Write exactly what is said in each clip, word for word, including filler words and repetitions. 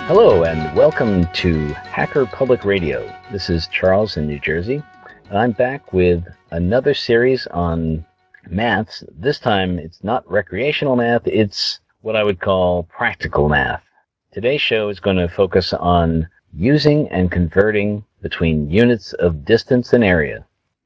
Hello and welcome to Hacker Public Radio. This is Charles in New Jersey, and I'm back with another series on maths. This time it's not recreational math, it's what I would call practical math. Today's show is going to focus on using and converting between units of distance and area.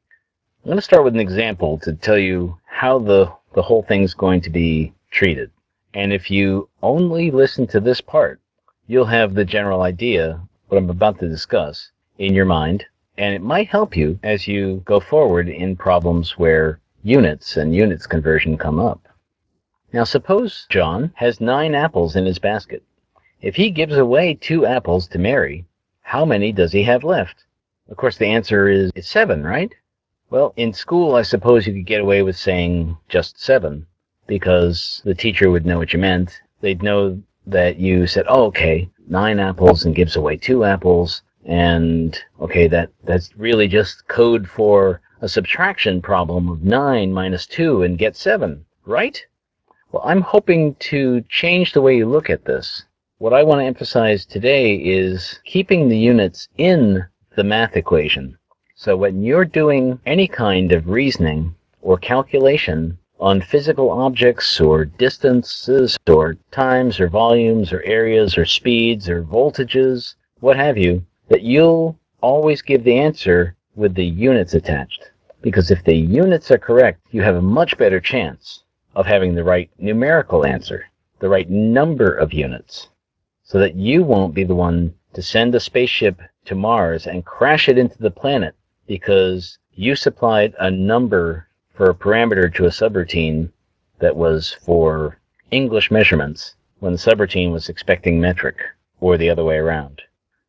I'm going to start with an example to tell you how the, the whole thing's going to be treated. And if you only listen to this part, you'll have the general idea, what I'm about to discuss, in your mind, and it might help you as you go forward in problems where units and units conversion come up. Now suppose John has nine apples in his basket. If he gives away two apples to Mary, how many does he have left? Of course, the answer is it's seven, right? Well, in school, I suppose you could get away with saying just seven, because the teacher would know what you meant. They'd know that you said, oh, okay, nine apples and gives away two apples, and okay, that, that's really just code for a subtraction problem of nine minus two and get seven, right? Well, I'm hoping to change the way you look at this. What I want to emphasize today is keeping the units in the math equation. So when you're doing any kind of reasoning or calculation on physical objects or distances or times or volumes or areas or speeds or voltages, what have you, that you'll always give the answer with the units attached. Because if the units are correct, you have a much better chance of having the right numerical answer, the right number of units, so that you won't be the one to send a spaceship to Mars and crash it into the planet because you supplied a number for a parameter to a subroutine that was for English measurements when the subroutine was expecting metric, or the other way around.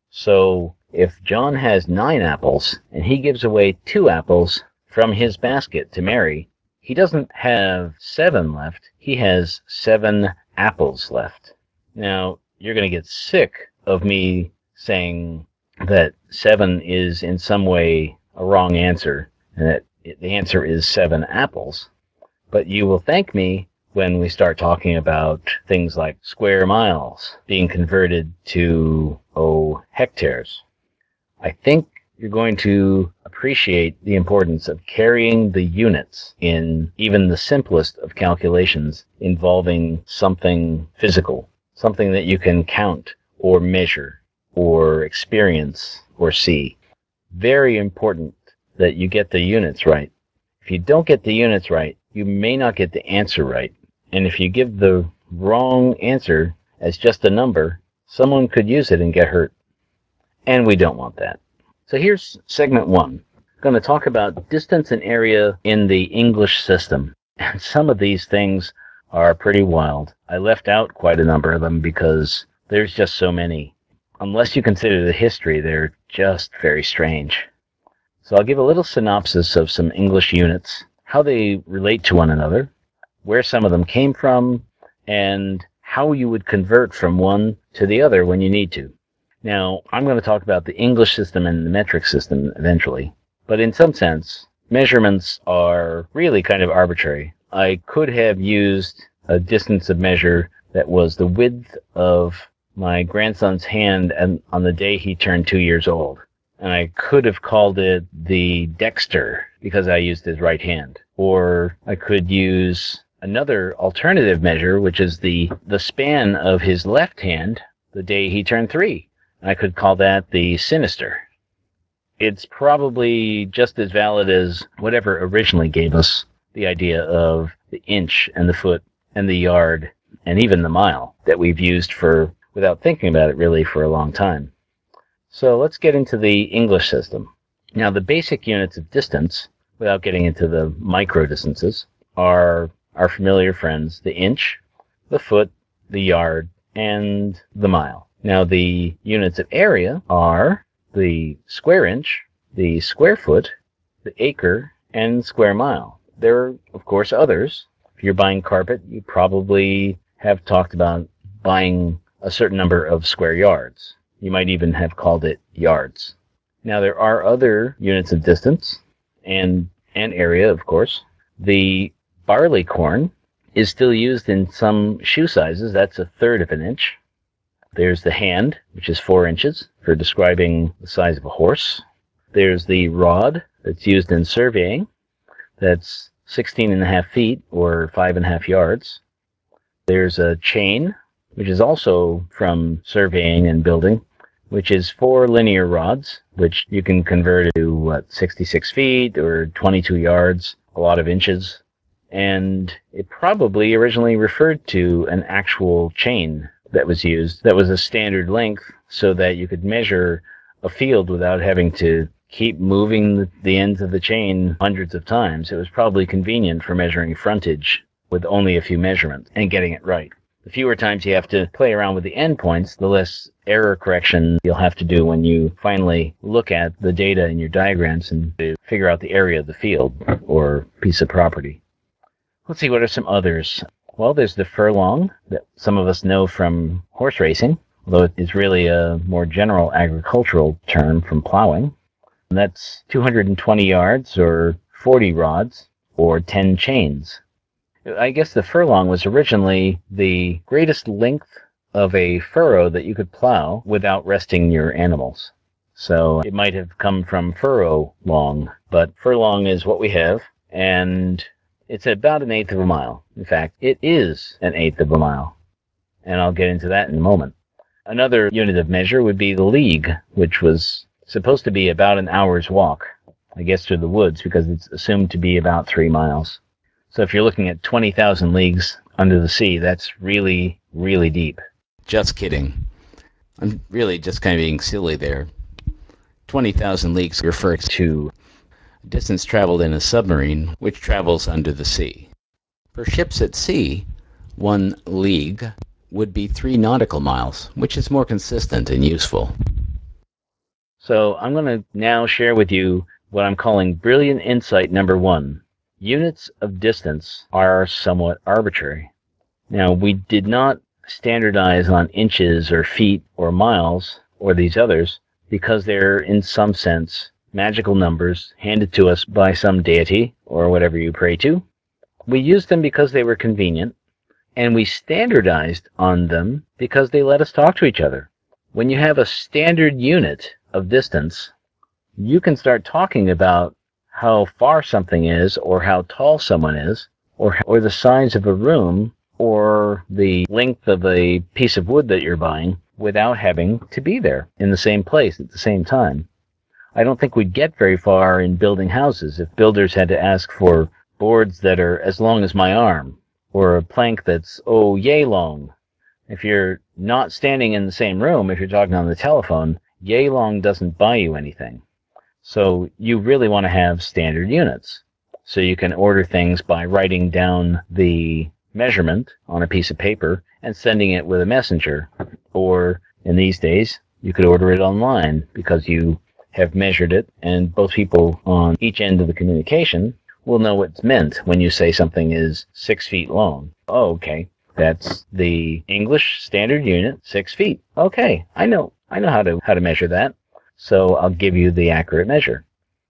So if John has nine apples and he gives away two apples from his basket to Mary, he doesn't have seven left, he has seven apples left. Now, you're going to get sick of me saying that seven is in some way a wrong answer, and that the answer is seven apples. But you will thank me when we start talking about things like square miles being converted to, oh, hectares. I think you're going to appreciate the importance of carrying the units in even the simplest of calculations involving something physical, something that you can count or measure or experience or see. Very important that you get the units right. If you don't get the units right, you may not get the answer right. And if you give the wrong answer as just a number, someone could use it and get hurt. And we don't want that. So here's segment one. I'm going to talk about distance and area in the English system. And some of these things are pretty wild. I left out quite a number of them because there's just so many. Unless you consider the history, they're just very strange. So I'll give a little synopsis of some English units, how they relate to one another, where some of them came from, and how you would convert from one to the other when you need to. Now, I'm going to talk about the English system and the metric system eventually, but in some sense, measurements are really kind of arbitrary. I could have used a distance of measure that was the width of my grandson's hand and on the day he turned two years old. And I could have called it the dexter because I used his right hand. Or I could use another alternative measure, which is the, the span of his left hand the day he turned three. I could call that the sinister. It's probably just as valid as whatever originally gave us the idea of the inch and the foot and the yard and even the mile that we've used for, without thinking about it really, for a long time. So let's get into the English system. Now, the basic units of distance, without getting into the micro distances, are our familiar friends, the inch, the foot, the yard, and the mile. Now, the units of area are the square inch, the square foot, the acre, and square mile. There are, of course, others. If you're buying carpet, you probably have talked about buying a certain number of square yards. You might even have called it yards. Now, there are other units of distance and, and area, of course. The barley corn is still used in some shoe sizes. That's a third of an inch. There's the hand, which is four inches for describing the size of a horse. There's the rod that's used in surveying. That's sixteen and a half feet or five and a half yards. There's a chain, which is also from surveying and building, which is four linear rods, which you can convert to, what, sixty-six feet or twenty-two yards, a lot of inches. And it probably originally referred to an actual chain that was used, that was a standard length, so that you could measure a field without having to keep moving the ends of the chain hundreds of times. It was probably convenient for measuring frontage with only a few measurements and getting it right. The fewer times you have to play around with the endpoints, the less error correction you'll have to do when you finally look at the data in your diagrams and figure out the area of the field or piece of property. Let's see, what are some others? Well, there's the furlong that some of us know from horse racing, although it's really a more general agricultural term from plowing. And that's two hundred twenty yards or forty rods or ten chains. I guess the furlong was originally the greatest length of a furrow that you could plow without resting your animals. So it might have come from furrow long, but furlong is what we have, and it's about an eighth of a mile. In fact, it is an eighth of a mile, and I'll get into that in a moment. Another unit of measure would be the league, which was supposed to be about an hour's walk, I guess, through the woods, because it's assumed to be about three miles. So if you're looking at twenty thousand leagues under the sea, that's really, really deep. Just kidding. I'm really just kind of being silly there. twenty thousand leagues refers to distance traveled in a submarine, which travels under the sea. For ships at sea, one league would be three nautical miles, which is more consistent and useful. So I'm going to now share with you what I'm calling brilliant insight number one. Units of distance are somewhat arbitrary. Now, we did not standardize on inches or feet or miles or these others because they're, in some sense, magical numbers handed to us by some deity or whatever you pray to. We used them because they were convenient, and we standardized on them because they let us talk to each other. When you have a standard unit of distance, you can start talking about how far something is, or how tall someone is, or or the size of a room, or the length of a piece of wood that you're buying, without having to be there in the same place at the same time. I don't think we'd get very far in building houses if builders had to ask for boards that are as long as my arm, or a plank that's, oh, yay long. If you're not standing in the same room, if you're talking on the telephone, yay long doesn't buy you anything. So you really want to have standard units. So you can order things by writing down the measurement on a piece of paper and sending it with a messenger. Or in these days, you could order it online because you have measured it, and both people on each end of the communication will know what's meant when you say something is six feet long. Oh, okay. That's the English standard unit, six feet. Okay, I know. I know how to how to measure that. So I'll give you the accurate measure.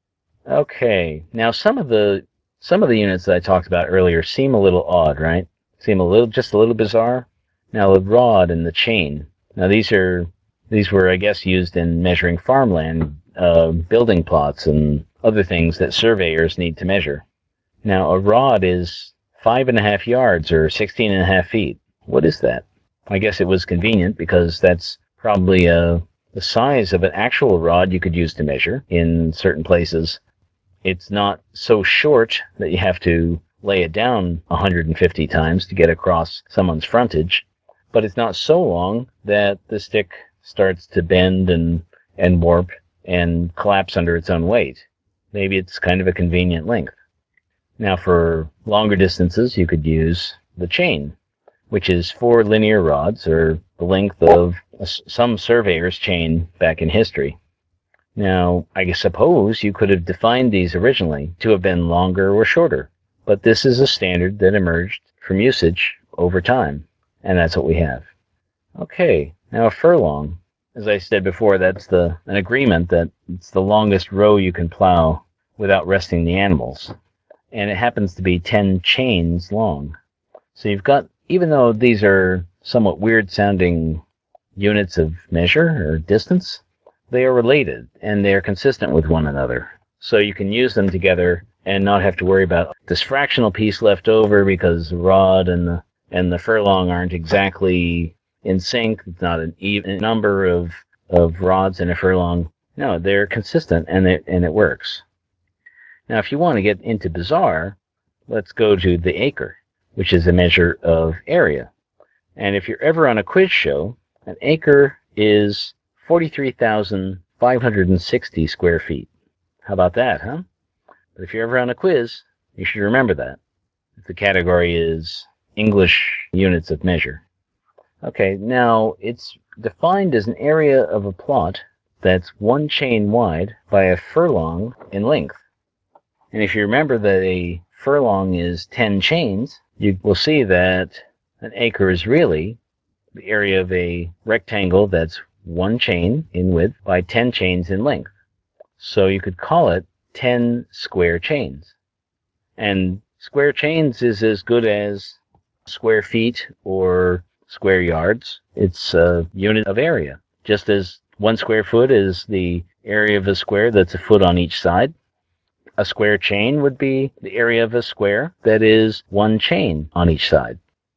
Okay, now some of the some of the units that I talked about earlier seem a little odd, right? Seem a little just a little bizarre. Now the rod and the chain. Now these are these were, I guess, used in measuring farmland, uh, building plots, and other things that surveyors need to measure. Now a rod is five and a half yards or sixteen and a half feet. What is that? I guess it was convenient because that's probably a the size of an actual rod you could use to measure in certain places. It's not so short that you have to lay it down one hundred fifty times to get across someone's frontage, but it's not so long that the stick starts to bend and, and warp and collapse under its own weight. Maybe it's kind of a convenient length. Now for longer distances, you could use the chain, which is four linear rods, or the length of some surveyor's chain back in history. Now, I suppose you could have defined these originally to have been longer or shorter, but this is a standard that emerged from usage over time, and that's what we have. Okay, now a furlong. As I said before, that's the an agreement that it's the longest row you can plow without resting the animals, and it happens to be ten chains long. So you've got, even though these are somewhat weird-sounding units of measure or distance, they are related and they are consistent with one another. So you can use them together and not have to worry about this fractional piece left over because the rod and the and the furlong aren't exactly in sync. It's not an even number of of rods in a furlong. No, they're consistent and it and it works. Now, if you want to get into bizarre, let's go to the acre, which is a measure of area. And if you're ever on a quiz show, an acre is forty-three thousand five hundred sixty square feet. How about that, huh? But if you're ever on a quiz, you should remember that. The category is English units of measure. Okay, now it's defined as an area of a plot that's one chain wide by a furlong in length. And if you remember that a furlong is ten chains, you will see that an acre is really the area of a rectangle that's one chain in width by ten chains in length. So you could call it ten square chains. And square chains is as good as square feet or square yards. It's a unit of area. Just as one square foot is the area of a square that's a foot on each side, a square chain would be the area of a square that is one chain on each side.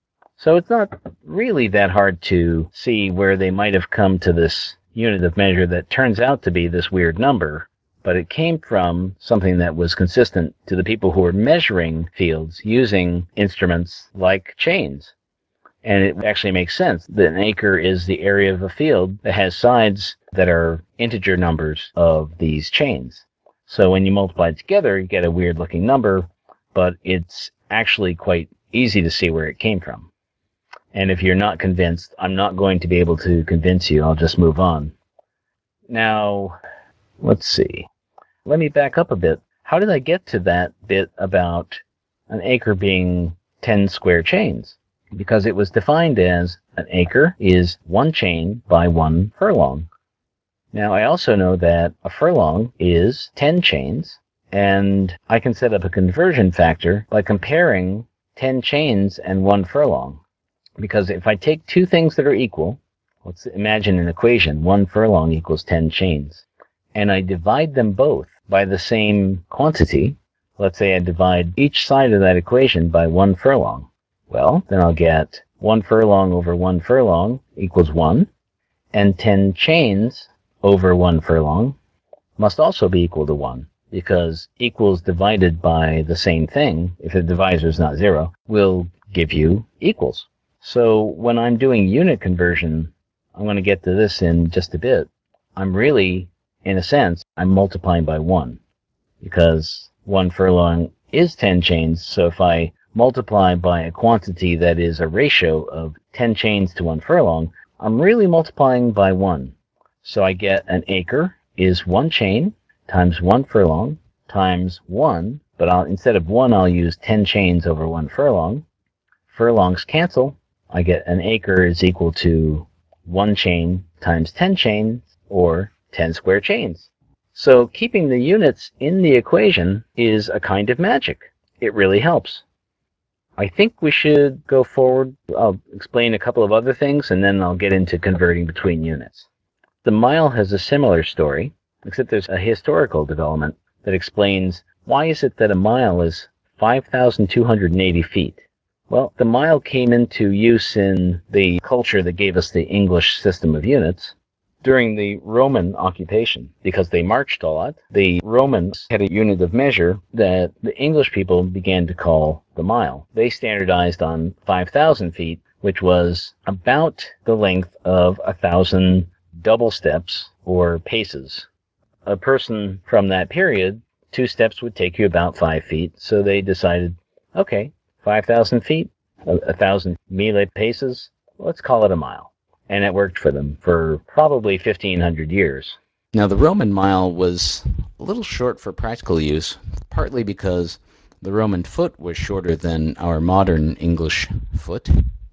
So it's not really that hard to see where they might have come to this unit of measure that turns out to be this weird number, but it came from something that was consistent to the people who were measuring fields using instruments like chains. And it actually makes sense that an acre is the area of a field that has sides that are integer numbers of these chains. So when you multiply it together, you get a weird looking number, but it's actually quite easy to see where it came from. And if you're not convinced, I'm not going to be able to convince you. I'll just move on. Now, let's see. Let me back up a bit. How did I get to that bit about an acre being ten square chains? Because it was defined as an acre is one chain by one furlong. Now, I also know that a furlong is ten chains, and I can set up a conversion factor by comparing ten chains and one furlong. Because if I take two things that are equal, let's imagine an equation, one furlong equals ten chains, and I divide them both by the same quantity, let's say I divide each side of that equation by one furlong, well, then I'll get one furlong over one furlong equals one, and ten chains over one furlong must also be equal to one, because equals divided by the same thing, if the divisor is not zero, will give you equals. So when I'm doing unit conversion, I'm going to get to this in just a bit, I'm really, in a sense, I'm multiplying by one, because one furlong is ten chains, so if I multiply by a quantity that is a ratio of ten chains to one furlong, I'm really multiplying by one. So I get an acre is one chain times one furlong times one, but I'll, instead of one, I'll use ten chains over one furlong. Furlongs cancel. I get an acre is equal to one chain times ten chains, or ten square chains. So keeping the units in the equation is a kind of magic. It really helps. I think we should go forward. I'll explain a couple of other things, and then I'll get into converting between units. The mile has a similar story, except there's a historical development that explains why is it that a mile is five thousand two hundred eighty feet. Well, the mile came into use in the culture that gave us the English system of units during the Roman occupation. Because they marched a lot, the Romans had a unit of measure that the English people began to call the mile. They standardized on five thousand feet, which was about the length of a thousand double steps or paces. A person from that period, two steps would take you about five feet, so they decided, okay, five thousand feet, a, a thousand melee paces, let's call it a mile. And it worked for them for probably fifteen hundred years. Now, the Roman mile was a little short for practical use, partly because the Roman foot was shorter than our modern English foot.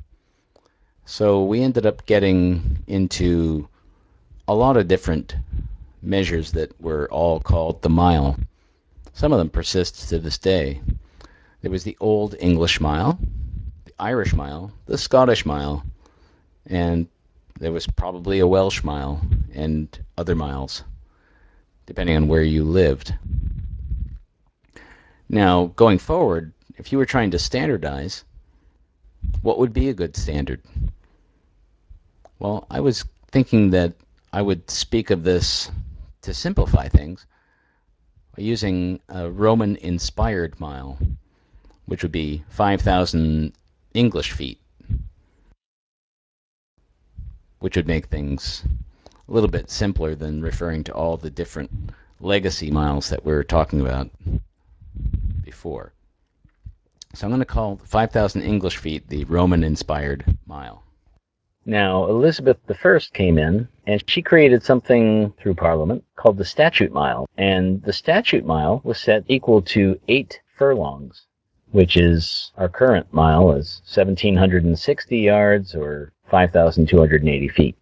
So we ended up getting into a lot of different measures that were all called the mile. Some of them persist to this day. There was the Old English mile, the Irish mile, the Scottish mile, and there was probably a Welsh mile and other miles, depending on where you lived. Now, going forward, if you were trying to standardize, what would be a good standard? Well, I was thinking that I would speak of this to simplify things by using a Roman-inspired mile, which would be five thousand English feet, which would make things a little bit simpler than referring to all the different legacy miles that we were talking about before. So I'm going to call five thousand English feet the Roman-inspired mile. Now, Elizabeth the First came in, and she created something through Parliament called the Statute Mile. And the Statute Mile was set equal to eight furlongs, which is our current mile is one thousand seven hundred sixty yards or five thousand two hundred eighty feet.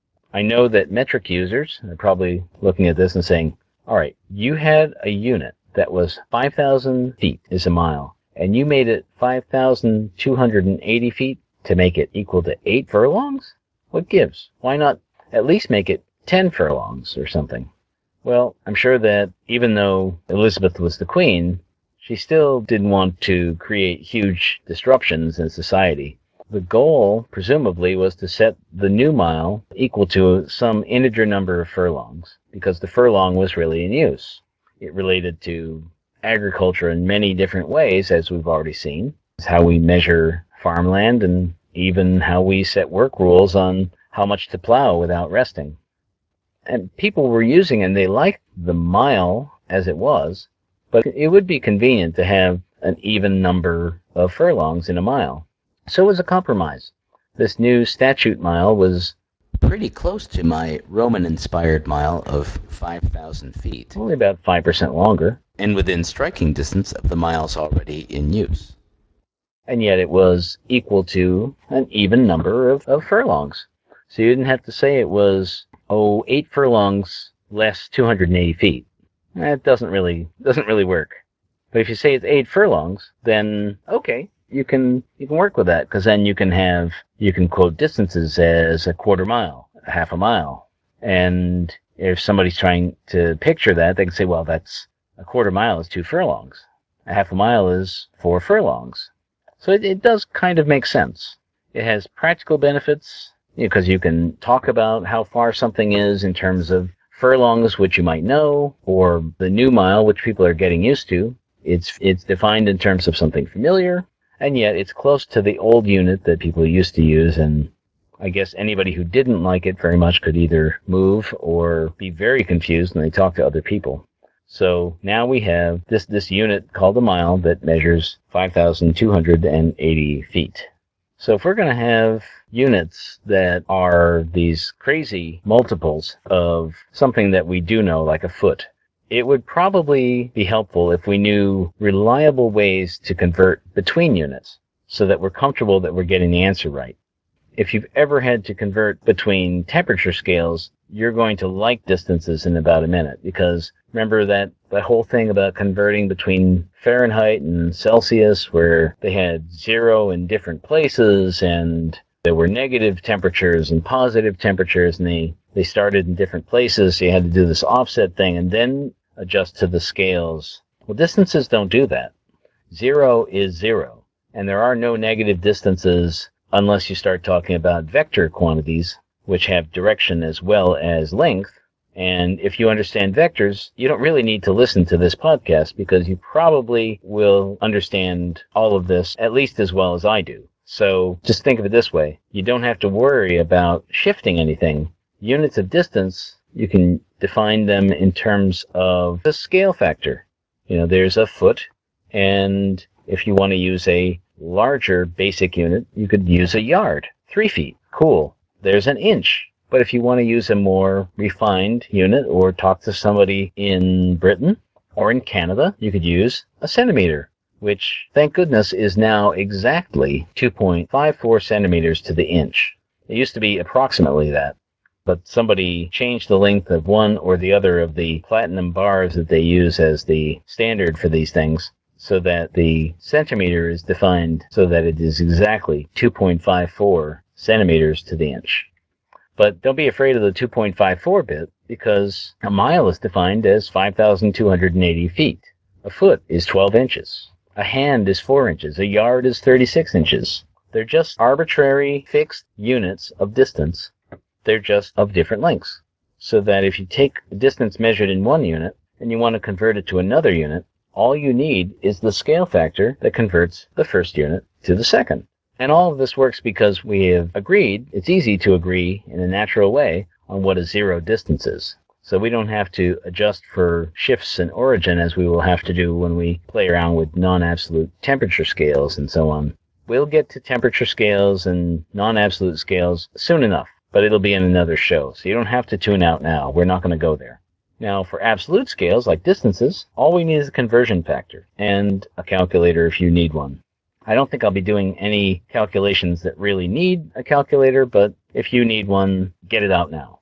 I know that metric users are probably looking at this and saying, all right, you had a unit that was five thousand feet is a mile, and you made it five thousand two hundred eighty feet to make it equal to eight furlongs? What gives? Why not at least make it ten furlongs or something? Well, I'm sure that even though Elizabeth was the queen, she still didn't want to create huge disruptions in society. The goal, presumably, was to set the new mile equal to some integer number of furlongs, because the furlong was really in use. It related to agriculture in many different ways, as we've already seen. It's how we measure farmland and even how we set work rules on how much to plow without resting. And people were using, and they liked the mile as it was, but it would be convenient to have an even number of furlongs in a mile. So it was a compromise. This new statute mile was pretty close to my Roman-inspired mile of five thousand feet, only about five percent longer, and within striking distance of the miles already in use. And yet it was equal to an even number of, of furlongs. So you didn't have to say it was, oh, eight furlongs less two hundred eighty feet. That doesn't really doesn't really work. But if you say it's eight furlongs, then okay, you can you can work with that, because then you can have you can quote distances as a quarter mile, a half a mile. And if somebody's trying to picture that, they can say, well, that's a quarter mile is two furlongs. A half a mile is four furlongs. So it, it does kind of make sense. It has practical benefits, because you, know, you can talk about how far something is in terms of furlongs, which you might know, or the new mile, which people are getting used to. It's it's defined in terms of something familiar, and yet it's close to the old unit that people used to use, and I guess anybody who didn't like it very much could either move or be very confused when they talk to other people. So now we have this, this unit called a mile that measures five thousand two hundred eighty feet. So if we're going to have units that are these crazy multiples of something that we do know, like a foot, it would probably be helpful if we knew reliable ways to convert between units so that we're comfortable that we're getting the answer right. If you've ever had to convert between temperature scales, you're going to like distances in about a minute, because remember that, that whole thing about converting between Fahrenheit and Celsius, where they had zero in different places and there were negative temperatures and positive temperatures, and they, they started in different places, so you had to do this offset thing and then adjust to the scales. Well, distances don't do that. Zero is zero, and there are no negative distances unless you start talking about vector quantities, which have direction as well as length. And if you understand vectors, you don't really need to listen to this podcast, because you probably will understand all of this at least as well as I do. So just think of it this way. You don't have to worry about shifting anything. Units of distance, you can define them in terms of the scale factor. You know, there's a foot, and if you want to use a larger basic unit, you could use a yard. Three feet. Cool. There's an inch. But if you want to use a more refined unit or talk to somebody in Britain or in Canada, you could use a centimeter, which, thank goodness, is now exactly two point five four centimeters to the inch. It used to be approximately that, but somebody changed the length of one or the other of the platinum bars that they use as the standard for these things, so that the centimeter is defined so that it is exactly two point five four centimeters to the inch. But don't be afraid of the two point five four bit, because a mile is defined as five thousand two hundred eighty feet. A foot is twelve inches. A hand is four inches. A yard is thirty-six inches. They're just arbitrary fixed units of distance. They're just of different lengths. So that if you take the distance measured in one unit and you want to convert it to another unit, all you need is the scale factor that converts the first unit to the second. And all of this works because we have agreed, it's easy to agree in a natural way on what a zero distance is. So we don't have to adjust for shifts in origin as we will have to do when we play around with non-absolute temperature scales and so on. We'll get to temperature scales and non-absolute scales soon enough, but it'll be in another show, so you don't have to tune out now. We're not going to go there. Now, for absolute scales, like distances, all we need is a conversion factor and a calculator if you need one. I don't think I'll be doing any calculations that really need a calculator, but if you need one, get it out now.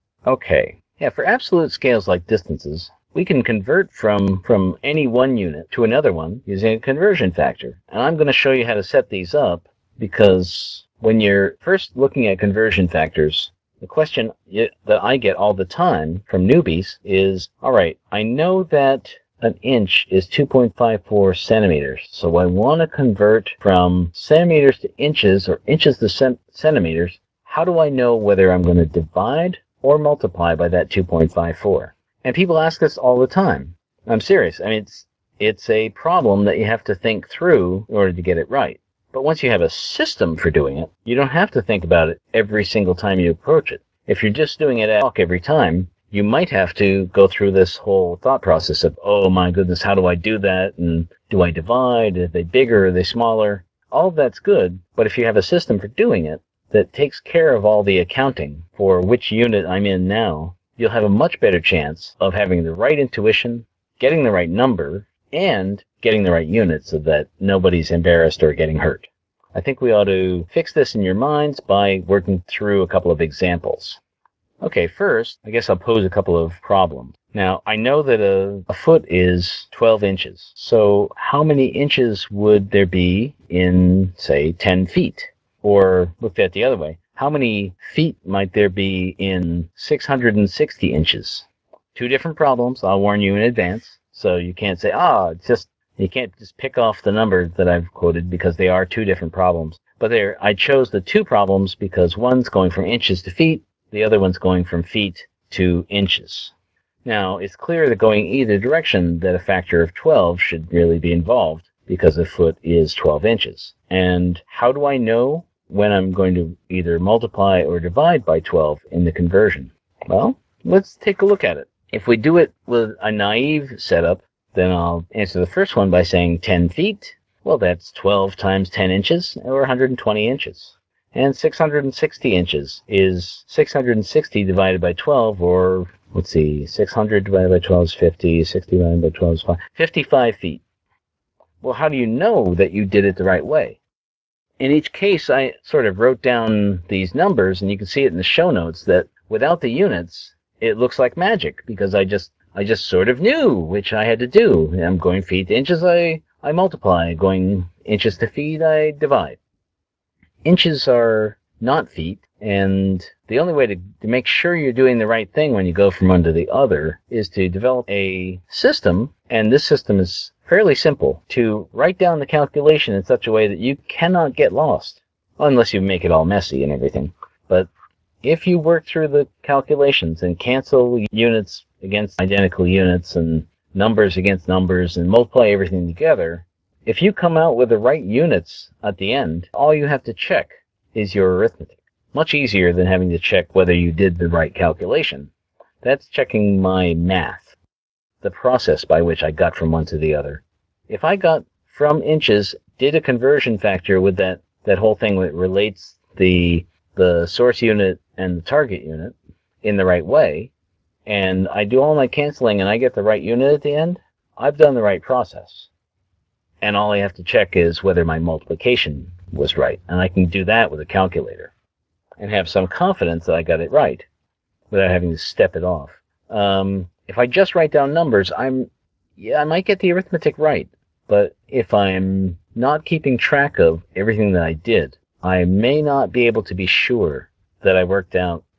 Okay. Yeah, for absolute scales like distances, we can convert from, from any one unit to another one using a conversion factor. And I'm going to show you how to set these up, because when you're first looking at conversion factors, the question that I get all the time from newbies is, all right, I know that an inch is two point five four centimeters, so I want to convert from centimeters to inches or inches to cent- centimeters. How do I know whether I'm going to divide or multiply by that two point five four? And people ask this all the time. I'm serious. I mean, it's, it's a problem that you have to think through in order to get it right. But once you have a system for doing it, you don't have to think about it every single time you approach it. If you're just doing it ad hoc every time, you might have to go through this whole thought process of, oh my goodness, how do I do that? And do I divide? Are they bigger? Are they smaller? All of that's good, but if you have a system for doing it that takes care of all the accounting for which unit I'm in now, you'll have a much better chance of having the right intuition, getting the right number, and getting the right unit so that nobody's embarrassed or getting hurt. I think we ought to fix this in your minds by working through a couple of examples. Okay, first, I guess I'll pose a couple of problems. Now, I know that a, a foot is twelve inches. So how many inches would there be in, say, ten feet? Or looked at the other way, how many feet might there be in six hundred sixty inches? Two different problems, I'll warn you in advance. So you can't say, ah, it's just, you can't just pick off the number that I've quoted, because they are two different problems. But there, I chose the two problems because one's going from inches to feet, the other one's going from feet to inches. Now, it's clear that going either direction that a factor of twelve should really be involved, because a foot is twelve inches. And how do I know when I'm going to either multiply or divide by twelve in the conversion? Well, let's take a look at it. If we do it with a naive setup, then I'll answer the first one by saying ten feet. Well, that's twelve times ten inches, or one hundred twenty inches. And six hundred sixty inches is six hundred sixty divided by twelve, or, let's see, six hundred divided by twelve is fifty, sixty divided by twelve is five, fifty-five feet. Well, how do you know that you did it the right way? In each case, I sort of wrote down these numbers, and you can see it in the show notes, that without the units, it looks like magic, because I just I just sort of knew which I had to do. I'm going feet to inches, I, I multiply. Going inches to feet, I divide. Inches are not feet, and the only way to, to make sure you're doing the right thing when you go from one to the other is to develop a system, and this system is fairly simple, to write down the calculation in such a way that you cannot get lost, unless you make it all messy and everything. But if you work through the calculations and cancel units against identical units and numbers against numbers and multiply everything together, if you come out with the right units at the end, all you have to check is your arithmetic. Much easier than having to check whether you did the right calculation. That's checking my math, the process by which I got from one to the other. If I got from inches, did a conversion factor with that, that whole thing that relates the, the source unit and the target unit in the right way, and I do all my canceling and I get the right unit at the end, I've done the right process. And all I have to check is whether my multiplication was right. And I can do that with a calculator and have some confidence that I got it right without having to step it off. Um, if I just write down numbers, I'm, yeah, I might get the arithmetic right. But if I'm not keeping track of everything that I did, I may not be able to be sure that I worked out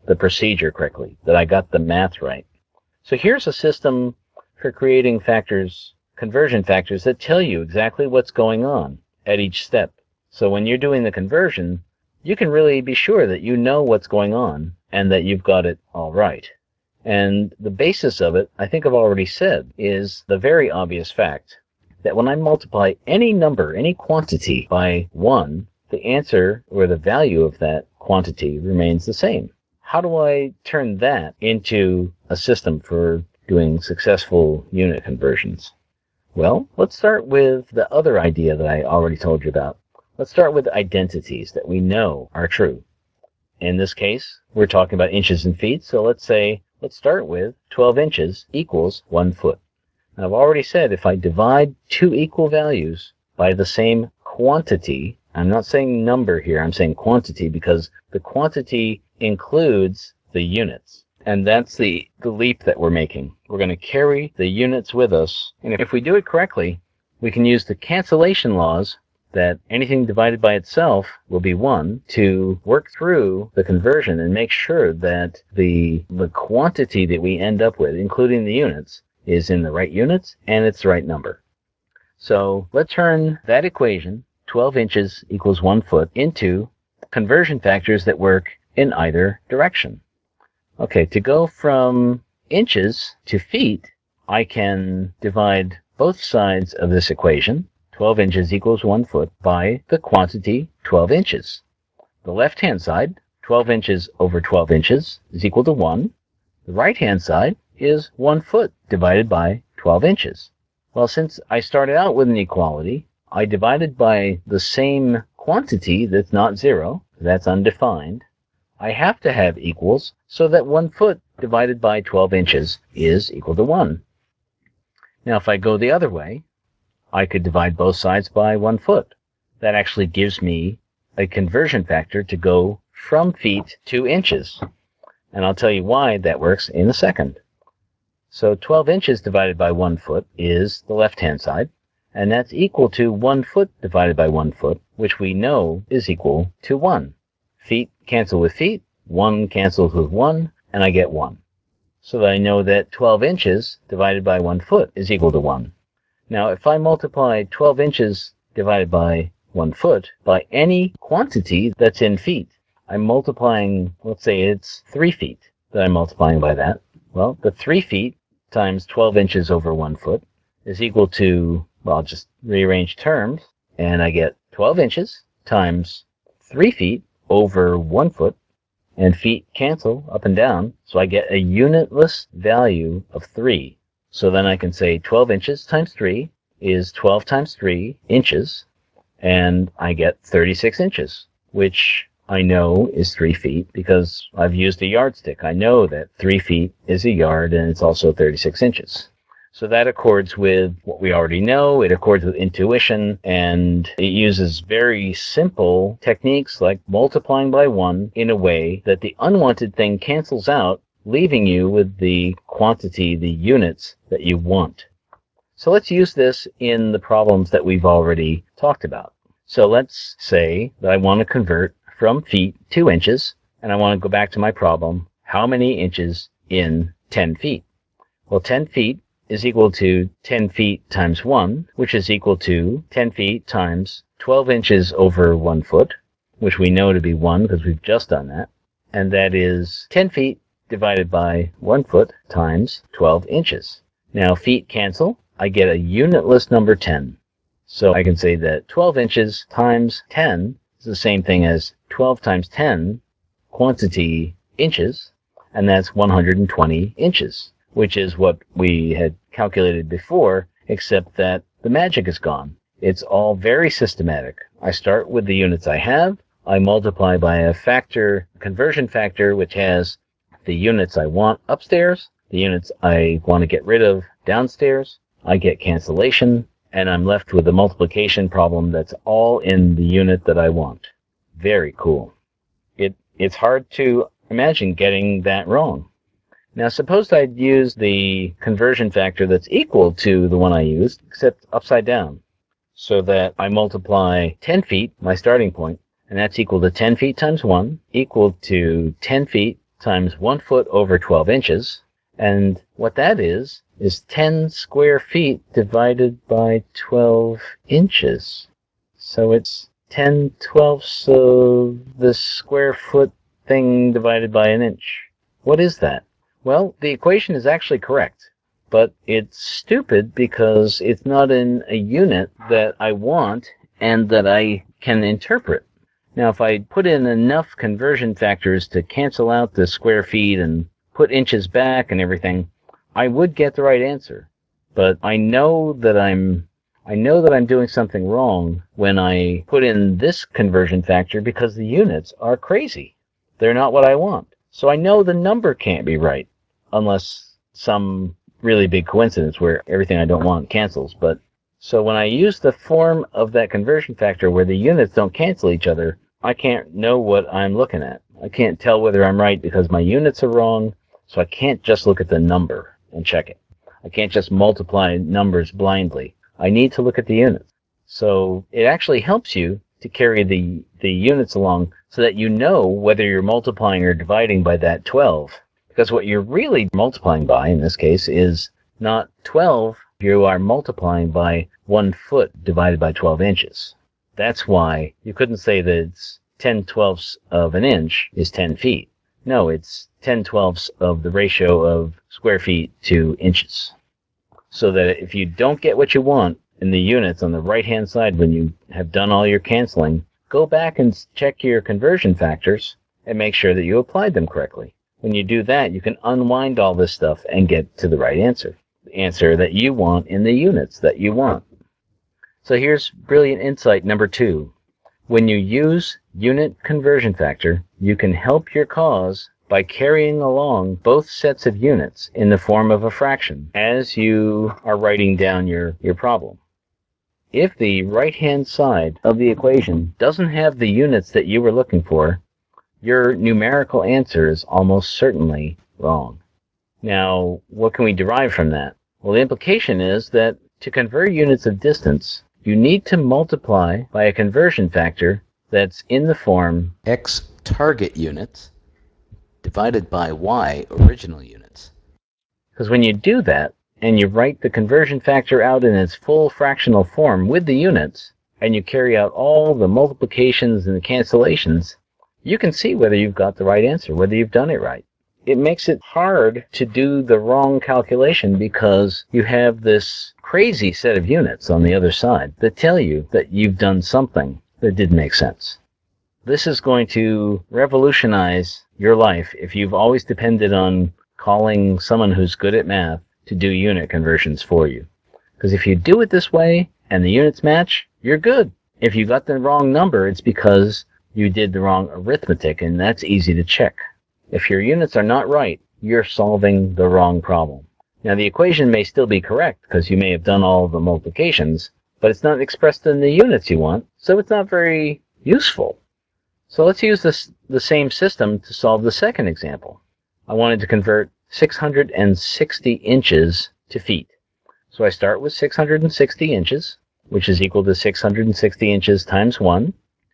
the procedure correctly, that I got the math right. So here's a system for creating factors, conversion factors, that tell you exactly what's going on at each step. So when you're doing the conversion, you can really be sure that you know what's going on and that you've got it all right. And the basis of it, I think I've already said, is the very obvious fact that when I multiply any number, any quantity by one, the answer or the value of that quantity remains the same. How do I turn that into a system for doing successful unit conversions? Well, let's start with the other idea that I already told you about. Let's start with identities that we know are true. In this case, we're talking about inches and feet, so let's say, let's start with twelve inches equals one foot. Now, I've already said if I divide two equal values by the same quantity, I'm not saying number here, I'm saying quantity, because the quantity includes the units. And that's the, the leap that we're making. We're going to carry the units with us. And if we do it correctly, we can use the cancellation laws that anything divided by itself will be one to work through the conversion and make sure that the, the quantity that we end up with, including the units, is in the right units and it's the right number. So let's turn that equation, twelve inches equals one foot, into conversion factors that work in either direction. Okay, to go from inches to feet, I can divide both sides of this equation, twelve inches equals one foot, by the quantity twelve inches. The left-hand side, twelve inches over twelve inches, is equal to one. The right-hand side is one foot divided by twelve inches. Well, since I started out with an equality, I divided by the same quantity that's not zero, that's undefined. I have to have equals so that one foot divided by twelve inches is equal to one. Now, if I go the other way, I could divide both sides by one foot. That actually gives me a conversion factor to go from feet to inches. And I'll tell you why that works in a second. So twelve inches divided by one foot is the left-hand side, and that's equal to one foot divided by one foot, which we know is equal to one. Feet cancel with feet, one cancels with one, and I get one. So that I know that twelve inches divided by one foot is equal to one. Now, if I multiply twelve inches divided by one foot by any quantity that's in feet, I'm multiplying, let's say it's three feet that I'm multiplying by that. Well, the three feet times twelve inches over one foot is equal to, well, I'll just rearrange terms, and I get twelve inches times three feet over one foot, and feet cancel up and down, so I get a unitless value of three. So then I can say twelve inches times three is twelve times three inches, and I get thirty-six inches, which I know is three feet because I've used a yardstick. I know that three feet is a yard, and it's also thirty-six inches. So that accords with what we already know. It accords with intuition, and it uses very simple techniques like multiplying by one in a way that the unwanted thing cancels out, leaving you with the quantity, the units that you want. So let's use this in the problems that we've already talked about. So let's say that I want to convert from feet to inches, and I want to go back to my problem, how many inches in ten feet? Well, ten feet is equal to ten feet times one, which is equal to ten feet times twelve inches over one foot, which we know to be one because we've just done that. And that is ten feet divided by one foot times twelve inches. Now, feet cancel. I get a unitless number ten. So I can say that twelve inches times ten is the same thing as twelve times ten quantity inches, and that's one hundred twenty inches, which is what we had calculated before, except that the magic is gone. It's all very systematic. I start with the units I have. I multiply by a factor, conversion factor, which has the units I want upstairs, the units I want to get rid of downstairs. I get cancellation, and I'm left with a multiplication problem that's all in the unit that I want. Very cool. It, it's hard to imagine getting that wrong. Now, suppose I'd use the conversion factor that's equal to the one I used, except upside down, so that I multiply ten feet, my starting point, and that's equal to ten feet times one, equal to ten feet times one foot over twelve inches. And what that is, is ten square feet divided by twelve inches. So it's ten twelfths of the square foot thing divided by an inch. What is that? Well, the equation is actually correct, but it's stupid because it's not in a unit that I want and that I can interpret. Now, if I put in enough conversion factors to cancel out the square feet and put inches back and everything, I would get the right answer. But I know that I'm I know that I'm doing something wrong when I put in this conversion factor because the units are crazy. They're not what I want. So I know the number can't be right unless some really big coincidence where everything I don't want cancels. But so when I use the form of that conversion factor where the units don't cancel each other, I can't know what I'm looking at. I can't tell whether I'm right because my units are wrong, so I can't just look at the number and check it. I can't just multiply numbers blindly. I need to look at the units. So it actually helps you to carry the, the units along so that you know whether you're multiplying or dividing by that twelve. Because what you're really multiplying by, in this case, is not twelve. You are multiplying by one foot divided by twelve inches. That's why you couldn't say that it's ten twelfths of an inch is ten feet. No, it's ten twelfths of the ratio of square feet to inches. So that if you don't get what you want in the units on the right-hand side when you have done all your canceling, go back and check your conversion factors and make sure that you applied them correctly. When you do that, you can unwind all this stuff and get to the right answer. The answer that you want in the units that you want. So here's brilliant insight number two. When you use unit conversion factor, you can help your cause by carrying along both sets of units in the form of a fraction as you are writing down your, your problem. If the right-hand side of the equation doesn't have the units that you were looking for, your numerical answer is almost certainly wrong. Now, what can we derive from that? Well, the implication is that to convert units of distance, you need to multiply by a conversion factor that's in the form x target units divided by y original units. Because when you do that, and you write the conversion factor out in its full fractional form with the units, and you carry out all the multiplications and the cancellations, you can see whether you've got the right answer, whether you've done it right. It makes it hard to do the wrong calculation because you have this crazy set of units on the other side that tell you that you've done something that didn't make sense. This is going to revolutionize your life if you've always depended on calling someone who's good at math to do unit conversions for you. Because if you do it this way and the units match, you're good. If you got the wrong number, it's because you did the wrong arithmetic, and that's easy to check. If your units are not right, you're solving the wrong problem. Now, the equation may still be correct because you may have done all the multiplications, but it's not expressed in the units you want, so it's not very useful. So let's use this, the same system to solve the second example. I wanted to convert six hundred sixty inches to feet. So I start with six hundred sixty inches, which is equal to six hundred sixty inches times one.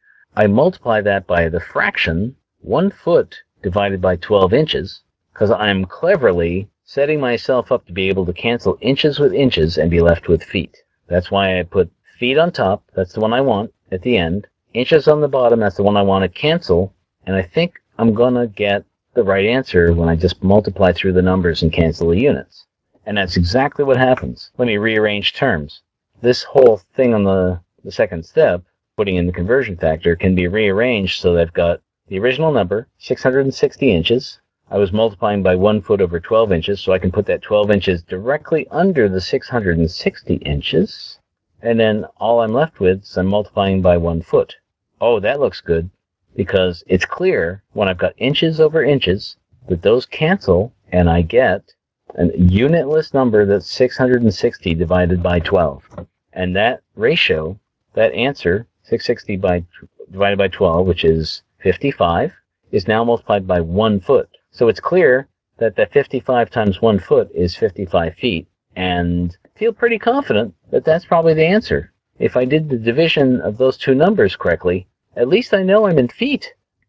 I multiply that by the fraction, one foot divided by twelve inches, because I'm cleverly setting myself up to be able to cancel inches with inches and be left with feet. That's why I put feet on top, that's the one I want, at the end. Inches on the bottom, that's the one I want to cancel, and I think I'm going to get the right answer when I just multiply through the numbers and cancel the units. And that's exactly what happens. Let me rearrange terms. This whole thing on the, the second step, putting in the conversion factor, can be rearranged so that I've got the original number, six hundred sixty inches. I was multiplying by one foot over twelve inches, so I can put that twelve inches directly under the six hundred sixty inches. And then all I'm left with is I'm multiplying by one foot. Oh, that looks good, because it's clear when I've got inches over inches that those cancel, and I get a unitless number that's six hundred sixty divided by twelve. And that ratio, that answer, six hundred sixty by, divided by twelve, which is fifty-five, is now multiplied by one foot. So it's clear that that fifty-five times one foot is fifty-five feet, and I feel pretty confident that that's probably the answer. If I did the division of those two numbers correctly, at least I know I'm in feet.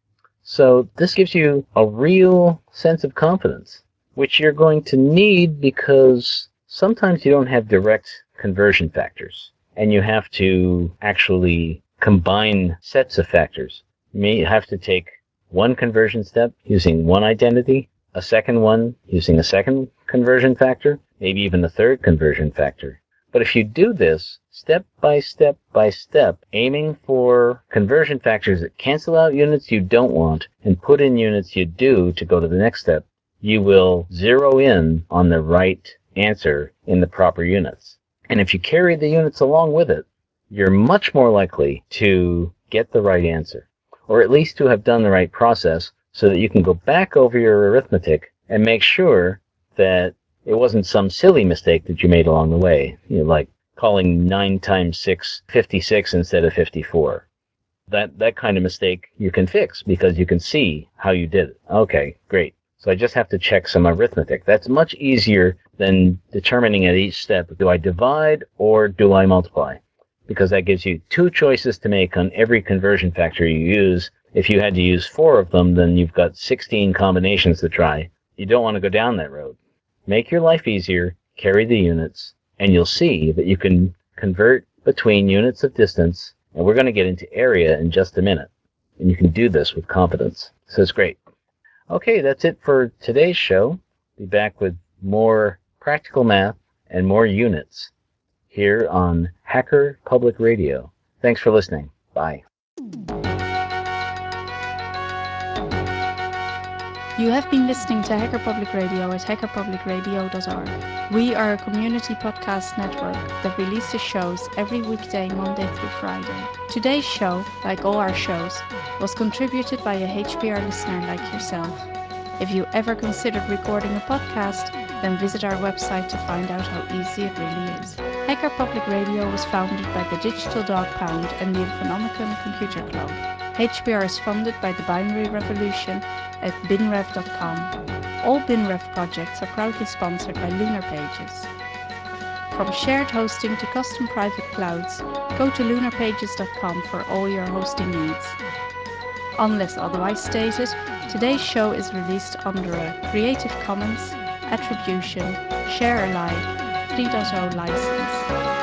So this gives you a real sense of confidence, which you're going to need because sometimes you don't have direct conversion factors, and you have to actually combine sets of factors. You may have to take one conversion step using one identity, a second one using a second conversion factor, maybe even a third conversion factor. But if you do this step by step by step, aiming for conversion factors that cancel out units you don't want and put in units you do to go to the next step, you will zero in on the right answer in the proper units. And if you carry the units along with it, you're much more likely to get the right answer, or at least to have done the right process so that you can go back over your arithmetic and make sure that it wasn't some silly mistake that you made along the way, you know, like calling nine times six fifty-six instead of fifty-four. That that kind of mistake you can fix because you can see how you did it. Okay, great. So I just have to check some arithmetic. That's much easier than determining at each step, do I divide or do I multiply? Because that gives you two choices to make on every conversion factor you use. If you had to use four of them, then you've got sixteen combinations to try. You don't want to go down that road. Make your life easier, carry the units, and you'll see that you can convert between units of distance, and we're going to get into area in just a minute. And you can do this with confidence. So it's great. Okay, that's it for today's show. Be back with more practical math and more units here on Hacker Public Radio. Thanks for listening. Bye. You have been listening to Hacker Public Radio at hacker public radio dot org. We are a community podcast network that releases shows every weekday, Monday through Friday. Today's show, like all our shows, was contributed by a H P R listener like yourself. If you ever considered recording a podcast, then visit our website to find out how easy it really is. Hacker Public Radio was founded by the Digital Dog Pound and the Infonomicon Computer Club. H P R is funded by the Binary Revolution at bin rev dot com. All BinRev projects are proudly sponsored by Lunar Pages. From shared hosting to custom private clouds, go to lunar pages dot com for all your hosting needs. Unless otherwise stated, today's show is released under a Creative Commons Attribution Share Alike three point oh license.